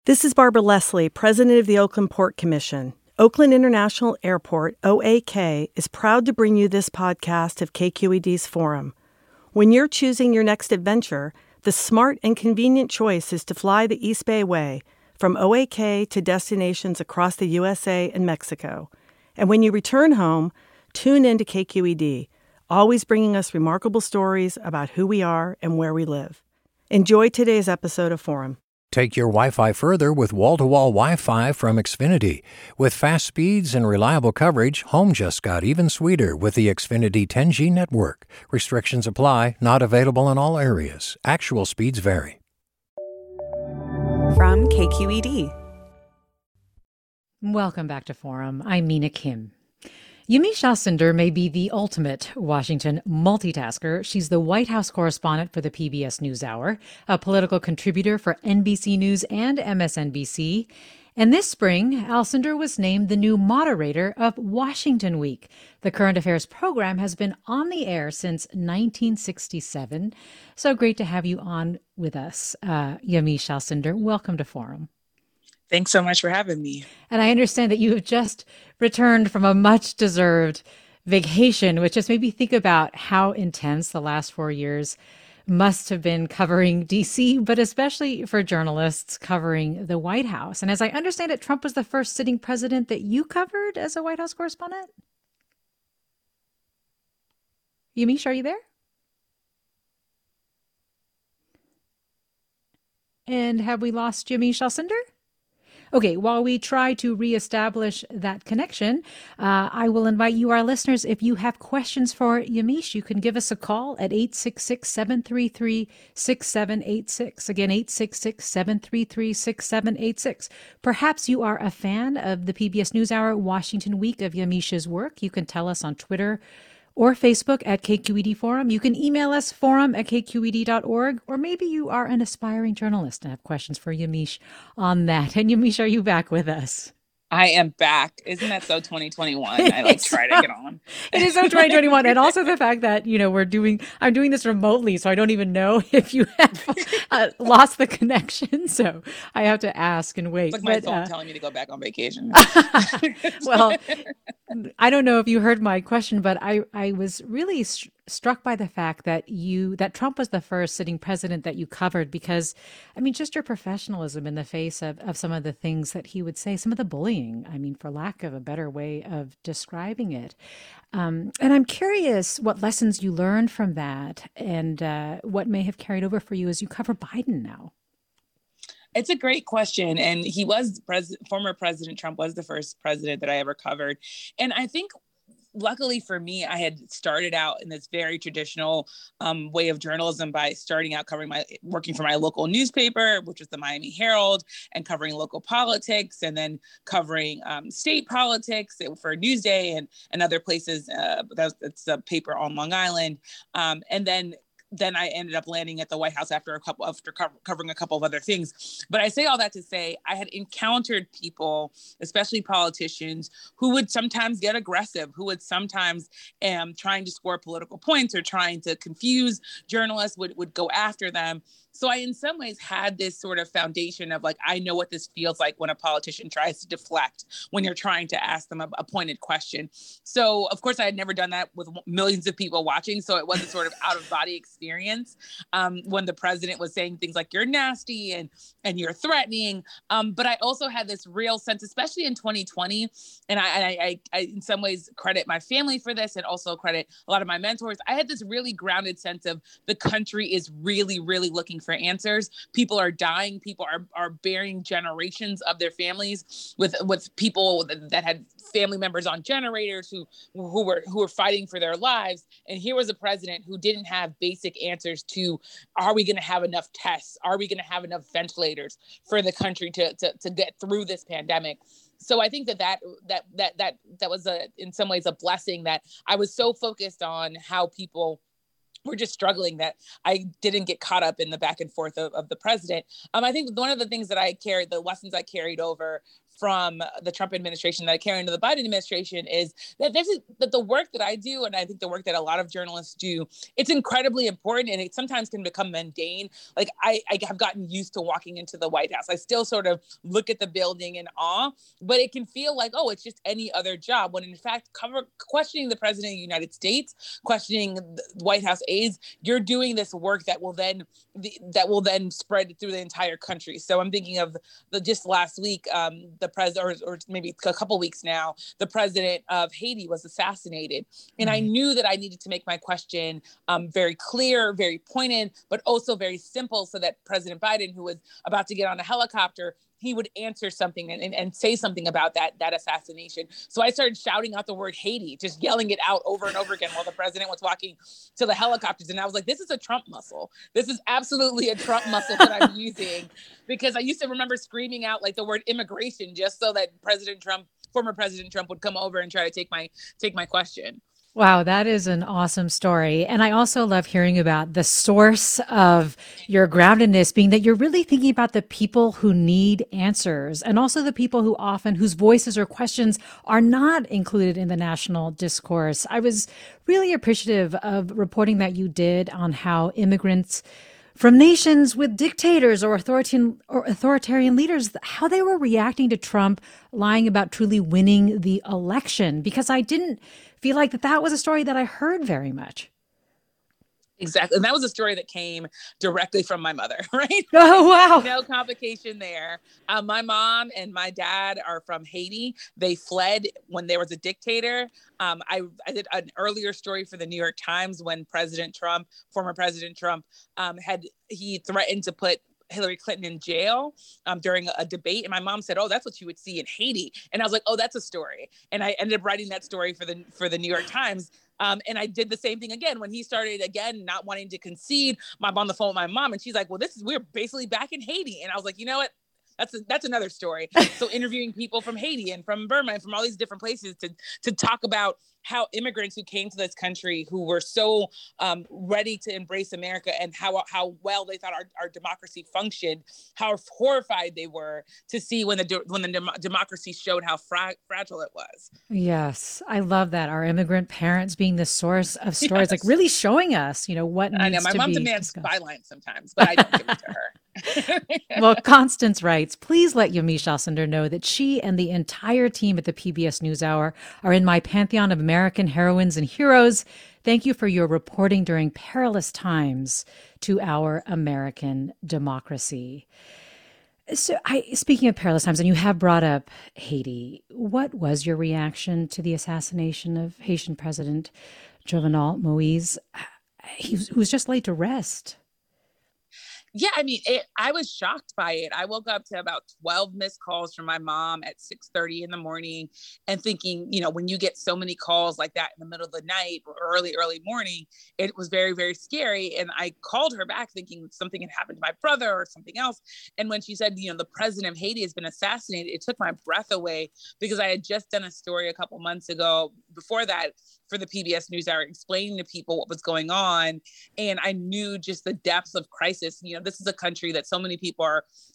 This is Barbara Leslie, President of the Oakland Port Commission. Oakland International Airport, OAK, is proud to bring you this podcast of KQED's Forum. When you're choosing your next adventure, the smart and convenient choice is to fly the East Bay Way from OAK to destinations across the USA and Mexico. And when you return home, tune in to KQED, always bringing us remarkable stories about who we are and where we live. Enjoy today's episode of Forum. Take your Wi-Fi further with wall-to-wall Wi-Fi from Xfinity. With fast speeds and reliable coverage, home just got even sweeter with the Xfinity 10G network. Restrictions apply, not available in all areas. Actual speeds vary. From KQED. Welcome back to Forum. I'm Mina Kim. Yamiche Alcindor may be the ultimate Washington multitasker. She's the White House correspondent for the PBS NewsHour, a political contributor for NBC News and MSNBC. And this spring, Alcindor was named the new moderator of Washington Week. The current affairs program has been on the air since 1967. So great to have you on with us, Yamiche Alcindor. Welcome to Forum. Thanks so much for having me. And I understand that you have just returned from a much-deserved vacation, which just made me think about how intense the last 4 years must have been covering D.C., but especially for journalists covering the White House. And as I understand it, Trump was the first sitting president that you covered as a White House correspondent? Yamiche, are you there? And have we lost Yamiche Alcindor? Okay, while we try to reestablish that connection, I will invite you, our listeners, if you have questions for Yamiche, you can give us a call at 866-733-6786. Again, 866-733-6786. Perhaps you are a fan of the PBS NewsHour Washington Week of Yamiche's work. You can tell us on Twitter or Facebook at KQED Forum. You can email us forum@kqed.org, or maybe you are an aspiring journalist and have questions for Yamiche on that. And Yamiche, are you back with us? I am back. Isn't that so 2021? I try to get on. It is so 2021. And also the fact that, I'm doing this remotely, so I don't even know if you have lost the connection. So I have to ask and wait. It's like my phone telling me to go back on vacation. Well, I don't know if you heard my question, but I was really struck by the fact that Trump was the first sitting president that you covered, because, just your professionalism in the face of some of the things that he would say, some of the bullying, for lack of a better way of describing it. And I'm curious what lessons you learned from that and what may have carried over for you as you cover Biden now. It's a great question. And he was former President Trump was the first president that I ever covered. And I think, luckily for me, I had started out in this very traditional way of journalism by starting out working for my local newspaper, which was the Miami Herald, and covering local politics, and then covering state politics for Newsday and other places. That's a paper on Long Island. And then I ended up landing at the White House after covering a couple of other things. But I say all that to say I had encountered people, especially politicians, who would sometimes get aggressive, who would sometimes trying to score political points or trying to confuse journalists would go after them. So I, in some ways, had this sort of foundation of I know what this feels like when a politician tries to deflect, when you're trying to ask them a pointed question. So, of course, I had never done that with millions of people watching. So it was a sort of out of body experience when the president was saying things like, you're nasty and you're threatening. But I also had this real sense, especially in 2020, and I in some ways credit my family for this and also credit a lot of my mentors. I had this really grounded sense of the country is really, really looking for answers. People are dying. People are burying generations of their families with people that had family members on generators who were fighting for their lives. And here was a president who didn't have basic answers to, are we going to have enough tests? Are we going to have enough ventilators for the country to get through this pandemic? So I think that was in some ways a blessing, that I was so focused on how people were just struggling that I didn't get caught up in the back and forth of the president. I think one of the things that the lessons I carried over from the Trump administration that I carry into the Biden administration is that that the work that I do, and I think the work that a lot of journalists do, it's incredibly important, and it sometimes can become mundane. Like I have gotten used to walking into the White House. I still sort of look at the building in awe, but it can feel like, oh, it's just any other job, when in fact questioning the president of the United States, questioning the White House aides, you're doing this work that will then spread through the entire country. So I'm thinking of just last week, the president, or maybe a couple weeks now, the president of Haiti was assassinated. And I knew that I needed to make my question very clear, very pointed, but also very simple, so that President Biden, who was about to get on a helicopter, he would answer something and say something about that assassination. So I started shouting out the word Haiti, just yelling it out over and over again while the president was walking to the helicopters. And I was like, this is a Trump muscle. This is absolutely a Trump muscle that I'm using, because I used to remember screaming out like the word immigration just so that former President Trump would come over and try to take my question. Wow, that is an awesome story. And I also love hearing about the source of your groundedness being that you're really thinking about the people who need answers, and also the people whose voices or questions are not included in the national discourse. I was really appreciative of reporting that you did on how immigrants from nations with dictators or authoritarian leaders, how they were reacting to Trump lying about truly winning the election, because I didn't feel like that was a story that I heard very much. Exactly. And that was a story that came directly from my mother, right? Oh, wow. No complication there. My mom and my dad are from Haiti. They fled when there was a dictator. I did an earlier story for the New York Times when former President Trump, he threatened to put Hillary Clinton in jail during a debate. And my mom said, oh, that's what you would see in Haiti. And I was like, oh, that's a story. And I ended up writing that story for the New York Times. And I did the same thing again when he started again not wanting to concede. I'm on the phone with my mom, and she's like, well, we're basically back in Haiti. And I was like, you know what? That's another story. So interviewing people from Haiti and from Burma and from all these different places to talk about how immigrants who came to this country, who were so ready to embrace America, and how well they thought our democracy functioned, how horrified they were to see when the democracy showed how fragile it was. Yes, I love that. Our immigrant parents being the source of stories, like really showing us, what needs to be. I know my mom demands bylines sometimes, but I don't give it to her. Well, Constance writes, please let Yamiche Alcindor know that she and the entire team at the PBS NewsHour are in my pantheon of American heroines and heroes. Thank you for your reporting during perilous times to our American democracy. So speaking of perilous times, and you have brought up Haiti, what was your reaction to the assassination of Haitian President Jovenel Moise, who was just laid to rest? Yeah, I mean, I was shocked by it. I woke up to about 12 missed calls from my mom at 6:30 in the morning, and thinking, when you get so many calls like that in the middle of the night or early morning, it was very, very scary. And I called her back thinking something had happened to my brother or something else. And when she said, the president of Haiti has been assassinated, it took my breath away, because I had just done a story a couple months ago before that for the PBS NewsHour, explaining to people what was going on. And I knew just the depths of crisis. This is a country that so many people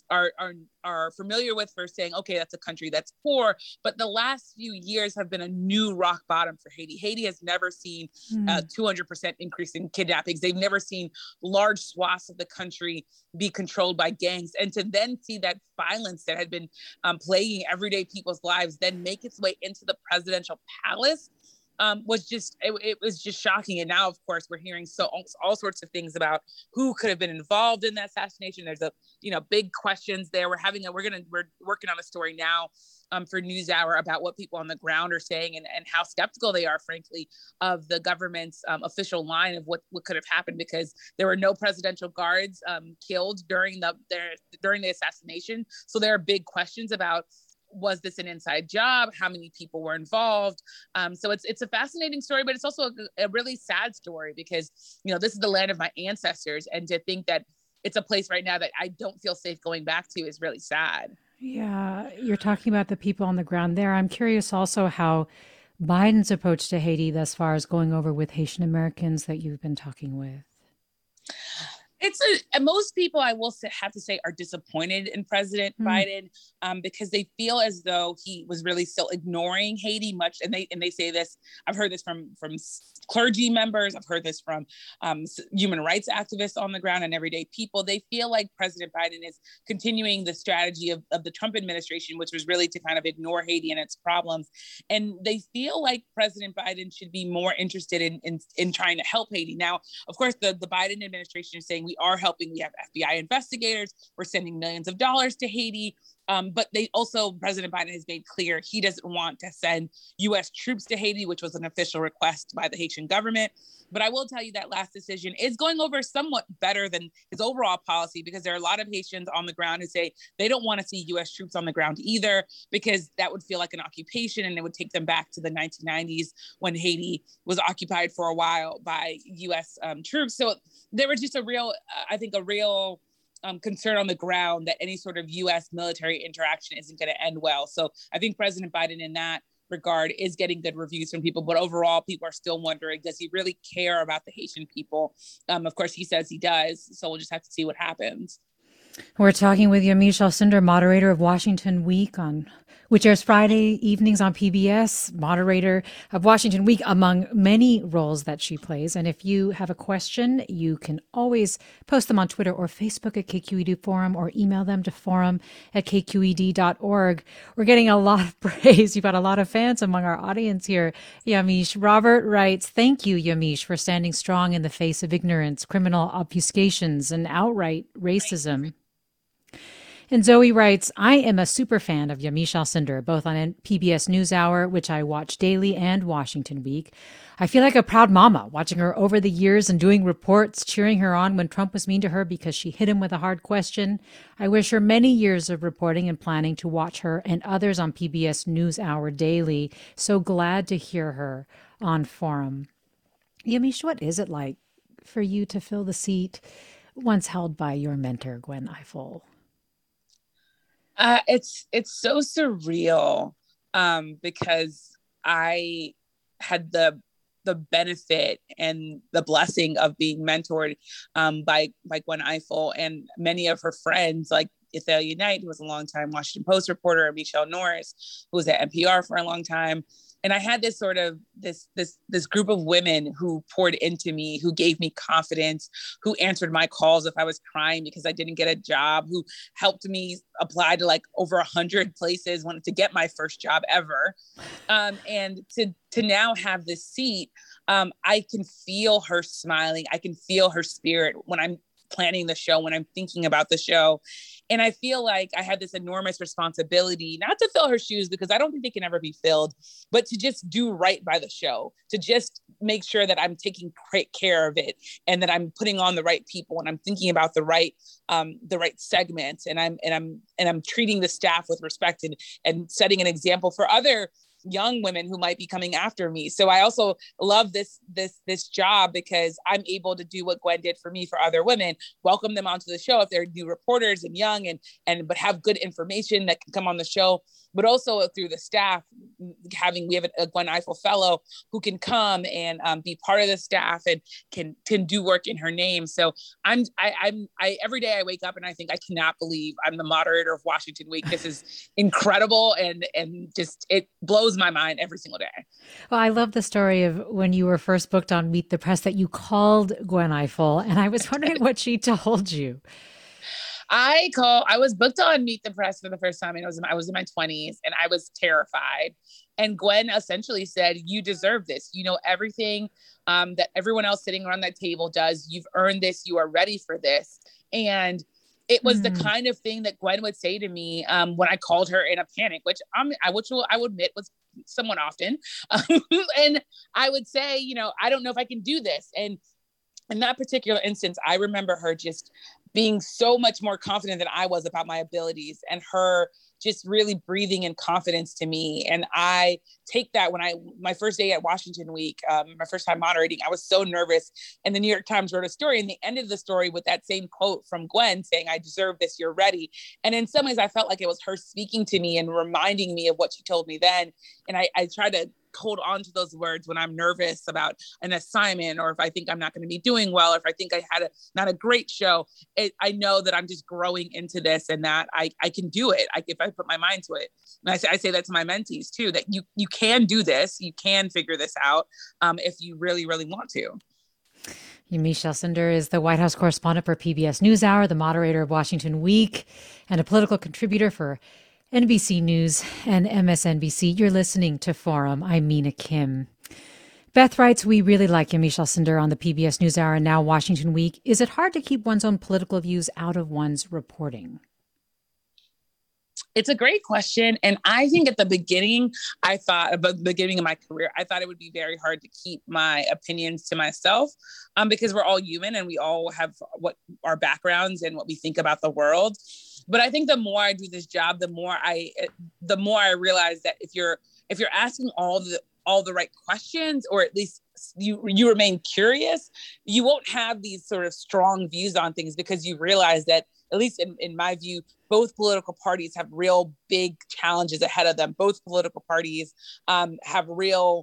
are familiar with for saying, okay, that's a country that's poor. But the last few years have been a new rock bottom for Haiti. Haiti has never seen a 200% increase in kidnappings. They've never seen large swaths of the country be controlled by gangs. And to then see that violence that had been plaguing everyday people's lives then make its way into the presidential palace was just shocking. And now, of course, we're hearing all sorts of things about who could have been involved in that assassination. There's big questions there. We're working on a story now for NewsHour about what people on the ground are saying and how skeptical they are, frankly, of the government's official line of what could have happened, because there were no presidential guards killed during the assassination. So there are big questions about, was this an inside job? How many people were involved? So it's a fascinating story, but it's also a really sad story, because, this is the land of my ancestors. And to think that it's a place right now that I don't feel safe going back to is really sad. Yeah, you're talking about the people on the ground there. I'm curious also how Biden's approach to Haiti thus far is going over with Haitian Americans that you've been talking with. Most people, I will have to say, are disappointed in President Biden because they feel as though he was really still ignoring Haiti much. And they say this. I've heard this from clergy members. I've heard this from human rights activists on the ground and everyday people. They feel like President Biden is continuing the strategy of the Trump administration, which was really to kind of ignore Haiti and its problems. And they feel like President Biden should be more interested in trying to help Haiti. Now, of course, the Biden administration is saying we are helping. We have FBI investigators. We're sending millions of dollars to Haiti. But President Biden has made clear he doesn't want to send U.S. troops to Haiti, which was an official request by the Haitian government. But I will tell you that last decision is going over somewhat better than his overall policy, because there are a lot of Haitians on the ground who say they don't want to see U.S. troops on the ground either, because that would feel like an occupation and it would take them back to the 1990s when Haiti was occupied for a while by U.S. Troops. So there was just a real concern on the ground that any sort of U.S. military interaction isn't going to end well. So I think President Biden in that regard is getting good reviews from people, but overall people are still wondering, does he really care about the Haitian people? Of course he says he does. So we'll just have to see what happens. We're talking with Yamiche Alcindor, moderator of Washington Week, which airs Friday evenings on PBS, moderator of Washington Week, among many roles that she plays. And if you have a question, you can always post them on Twitter or Facebook at KQED Forum, or email them to forum@kqed.org. We're getting a lot of praise. You've got a lot of fans among our audience here, Yamiche. Robert writes, "Thank you, Yamiche, for standing strong in the face of ignorance, criminal obfuscations, and outright racism." And Zoe writes, "I am a super fan of Yamiche Alcindor, both on PBS NewsHour, which I watch daily, and Washington Week. I feel like a proud mama watching her over the years and doing reports, cheering her on when Trump was mean to her because she hit him with a hard question. I wish her many years of reporting and planning to watch her and others on PBS NewsHour daily. So glad to hear her on Forum." Yamiche, what is it like for you to fill the seat once held by your mentor, Gwen Ifill? It's so surreal because I had the benefit and the blessing of being mentored by Gwen Ifill and many of her friends, like Athalia Knight, who was a longtime Washington Post reporter, and Michelle Norris, who was at NPR for a long time. And I had this sort of this group of women who poured into me, who gave me confidence, who answered my calls if I was crying because I didn't get a job, who helped me apply to like over 100 places, wanted to get my first job ever. And to now have this seat, I can feel her smiling. I can feel her spirit when I'm planning the show, when I'm thinking about the show. And I feel like I had this enormous responsibility, not to fill her shoes, because I don't think they can ever be filled, but to just do right by the show, to just make sure that I'm taking great care of it and that I'm putting on the right people and I'm thinking about the right segments, and I'm treating the staff with respect and setting an example for other young women who might be coming after me. So I also love this job because I'm able to do what Gwen did for me for other women, welcome them onto the show if they're new reporters and young but have good information that can come on the show, but also through the staff we have a Gwen Ifill fellow who can come and be part of the staff and can do work in her name. So I every day I wake up and I think I cannot believe I'm the moderator of Washington Week. This is incredible and just it blows my mind every single day. Well, I love the story of when you were first booked on Meet the Press that you called Gwen Ifill, and I was wondering what she told you. I was booked on Meet the Press for the first time, and I was in my 20s, and I was terrified. And Gwen essentially said, "You deserve this. You know everything that everyone else sitting around that table does. You've earned this. You are ready for this." And it was the kind of thing that Gwen would say to me when I called her in a panic, which I will admit was somewhat often. And I would say, I don't know if I can do this. And in that particular instance, I remember her just being so much more confident than I was about my abilities, and her just really breathing in confidence to me. And I take that my first day at Washington Week, my first time moderating, I was so nervous. And the New York Times wrote a story, and they ended the story with that same quote from Gwen saying, "I deserve this, you're ready." And in some ways I felt like it was her speaking to me and reminding me of what she told me then. And I tried to hold on to those words when I'm nervous about an assignment, or if I think I'm not going to be doing well, or if I think I had not a great show. I know that I'm just growing into this, and that I can do it. If I put my mind to it. And I say that to my mentees too, that you can do this, you can figure this out if you really, really want to. Yamiche Alcindor is the White House correspondent for PBS NewsHour, the moderator of Washington Week, and a political contributor for NBC News and MSNBC. You're listening to Forum. I'm Mina Kim. Beth writes, we really like Yamiche Alcindor on the PBS NewsHour and now Washington Week. Is it hard to keep one's own political views out of one's reporting? It's a great question. And I think at the beginning, about the beginning of my career, I thought it would be very hard to keep my opinions to myself because we're all human and we all have what our backgrounds and what we think about the world. But I think the more I do this job, the more I realize that if you're asking all the right questions, or at least you remain curious, you won't have these sort of strong views on things, because you realize that, at least in my view, both political parties have real big challenges ahead of them. Both political parties have real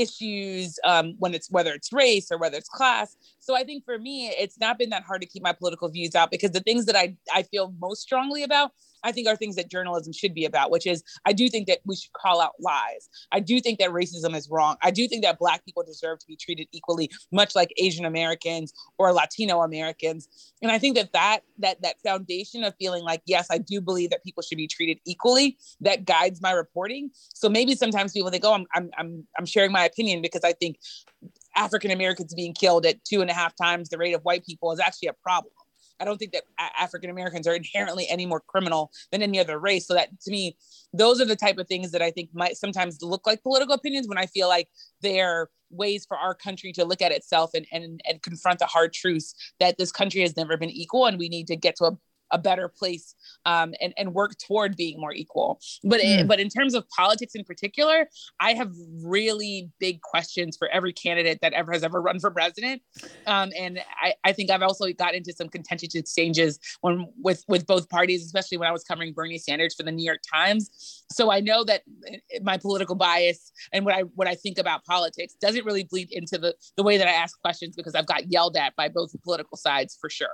issues whether it's race or whether it's class. So I think for me, it's not been that hard to keep my political views out, because the things that I feel most strongly about, I think, are things that journalism should be about, which is, I do think that we should call out lies. I do think that racism is wrong. I do think that Black people deserve to be treated equally, much like Asian Americans or Latino Americans. And I think that foundation of feeling like, yes, I do believe that people should be treated equally, that guides my reporting. So maybe sometimes people think, oh, I'm sharing my opinion because I think African Americans being killed at 2.5 times the rate of white people is actually a problem. I don't think that African Americans are inherently any more criminal than any other race. So that, to me, those are the type of things that I think might sometimes look like political opinions, when I feel like they're ways for our country to look at itself and confront the hard truths that this country has never been equal, and we need to get to a better place and work toward being more equal. But in terms of politics in particular, I have really big questions for every candidate that has ever run for president. And I think I've also got into some contentious exchanges with both parties, especially when I was covering Bernie Sanders for the New York Times. So I know that my political bias and what I think about politics doesn't really bleed into the way that I ask questions, because I've got yelled at by both political sides for sure.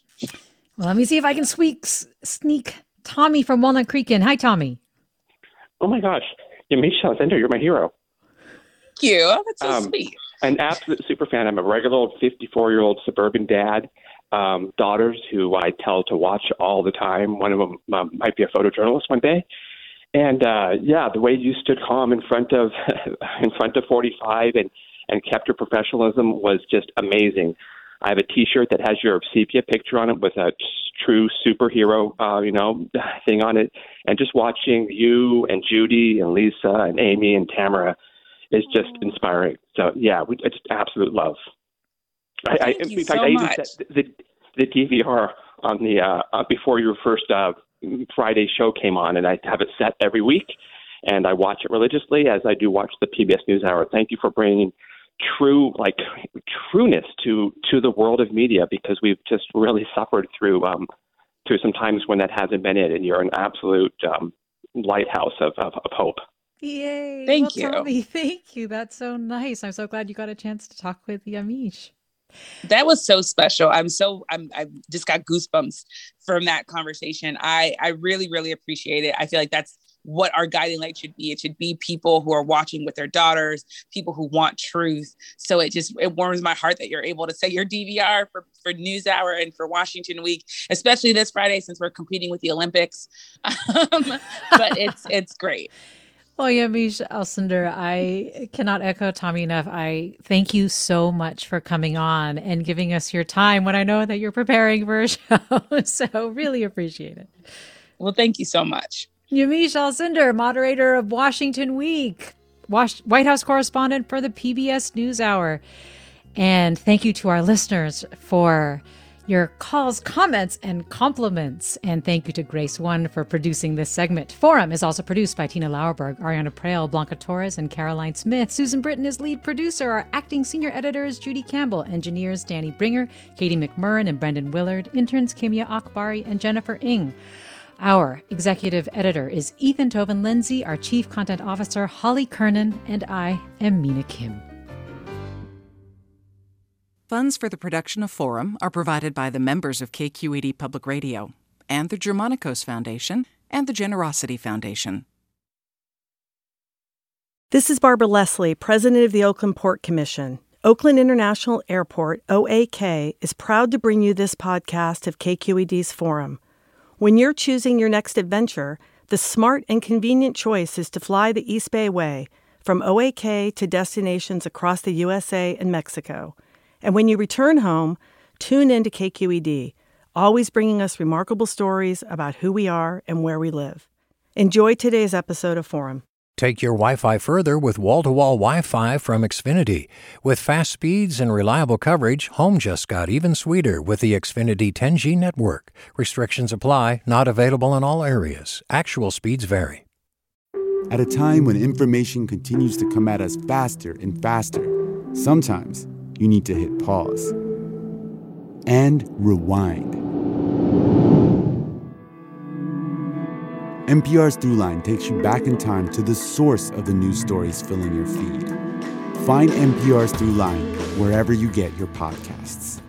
Well, let me see if I can sneak Tommy from Walnut Creek in. Hi, Tommy. Oh, my gosh. Yamiche Alcindor, you're my hero. Thank you. Oh, that's so sweet. An absolute super fan. I'm a regular old 54-year-old suburban dad. Daughters who I tell to watch all the time. One of them might be a photojournalist one day. And, the way you stood calm in front of 45 and kept your professionalism was just amazing. I have a T-shirt that has your sepia picture on it with a true superhero, thing on it. And just watching you and Judy and Lisa and Amy and Tamara is just inspiring. So, yeah, it's just absolute love. I even set the DVR on the before your first Friday show came on, and I have it set every week, and I watch it religiously, as I do watch the PBS NewsHour. Thank you for bringing trueness to the world of media, because we've just really suffered through some times when that hasn't been it, and you're an absolute lighthouse of hope. Yay! Thank you. Tommy, thank you. That's so nice. I'm so glad you got a chance to talk with Yamiche. That was so special. I just got goosebumps from that conversation. I really, really appreciate it. I feel like that's what our guiding light should be. It should be people who are watching with their daughters, people who want truth. So it warms my heart that you're able to say your DVR for NewsHour and for Washington Week, especially this Friday, since we're competing with the Olympics. But it's great. Well, Yamiche Alcindor, I cannot echo Tommy enough. I thank you so much for coming on and giving us your time when I know that you're preparing for a show. So really appreciate it. Well, thank you so much. Yamiche Alcindor, moderator of Washington Week, White House correspondent for the PBS NewsHour. And thank you to our listeners for your calls, comments, and compliments. And thank you to Grace One for producing this segment. Forum is also produced by Tina Lauerberg, Ariana Prale, Blanca Torres, and Caroline Smith. Susan Britton is lead producer. Our acting senior editor is Judy Campbell. Engineers Danny Bringer, Katie McMurran, and Brendan Willard. Interns Kimia Akbari and Jennifer Ng. Our executive editor is Ethan Toven Lindsay, our chief content officer, Holly Kernan, and I am Mina Kim. Funds for the production of Forum are provided by the members of KQED Public Radio and the Germanicos Foundation and the Generosity Foundation. This is Barbara Leslie, president of the Oakland Port Commission. Oakland International Airport, OAK, is proud to bring you this podcast of KQED's Forum. When you're choosing your next adventure, the smart and convenient choice is to fly the East Bay Way from OAK to destinations across the USA and Mexico. And when you return home, tune in to KQED, always bringing us remarkable stories about who we are and where we live. Enjoy today's episode of Forum. Take your Wi-Fi further with wall-to-wall Wi-Fi from Xfinity. With fast speeds and reliable coverage, home just got even sweeter with the Xfinity 10G network. Restrictions apply, not available in all areas. Actual speeds vary. At a time when information continues to come at us faster and faster, sometimes you need to hit pause and rewind. NPR's Throughline takes you back in time to the source of the news stories filling your feed. Find NPR's Throughline wherever you get your podcasts.